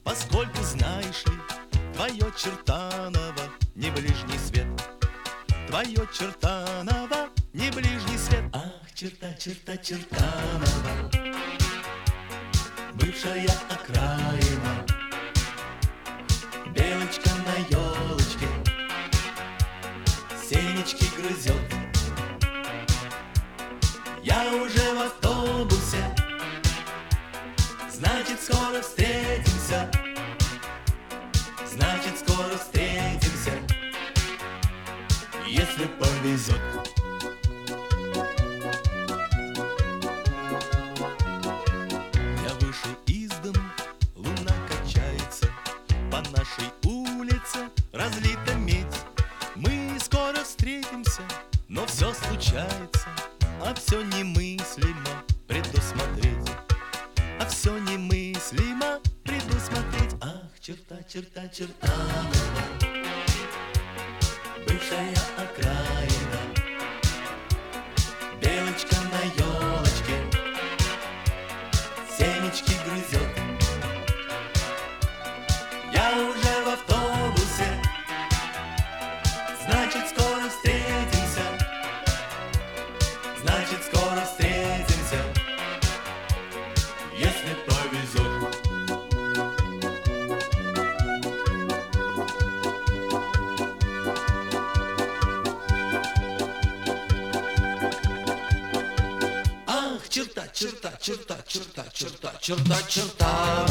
Поскольку знаешь ли, твое чертаново не ближний свет. Твое чертаново не ближний свет. Ах, черта, черта, чертанова, бывшая окраина, белочка на елочке семечки грызет. Я уже в автобусе, значит, скоро встретимся. Значит, скоро встретимся, если повезет. Я вышел из дому, луна качается, по нашей улице разлита медь. Мы скоро встретимся, но все случается, а все немыслимо предусмотреть. А все немыслимо предусмотреть. Ах, черта, черта, чертанова, бывшая окраина, белочка на елочке семечки грызет. Я уже в автобусе, значит, скоро встретимся. Значит, скоро встретимся, если повезет. Ах, черта, черта, черта, черта, черта, черта, черта.